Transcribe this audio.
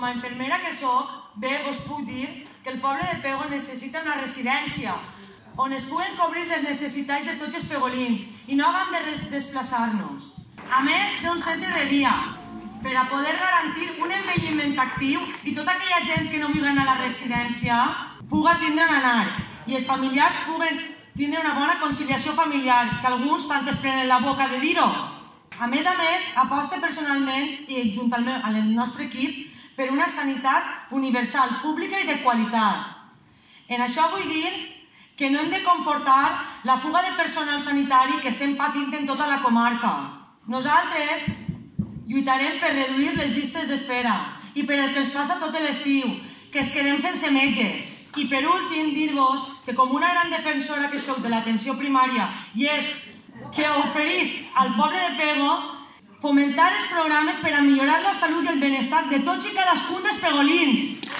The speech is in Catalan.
Com a infermera que soc, bé us puc dir que el poble de Pego necessita una residència on es puguen cobrir les necessitats de tots els pegolins i no haguem de desplaçar-nos. A més d'un centre de dia, per a poder garantir un envelliment actiu i tota aquella gent que no vulgui anar a la residència puga tindre on anar i els familiars puguen tindre una bona conciliació familiar, que alguns tant es prenen la boca de dir-ho. A més, aposta personalment i juntament amb el nostre equip per una sanitat universal, pública i de qualitat. En això vull dir que no hem de comportar la fuga de personal sanitari que estem patint en tota la comarca. Nosaltres lluitarem per reduir les llistes d'espera i per el que ens passa tot l'estiu, que es quedem sense metges. I per últim, dir-vos que com una gran defensora que soc de l'atenció primària i és que oferís al poble de Pego fomentar els programes per a millorar la salut i el benestar de tots i cadascun dels pegolins.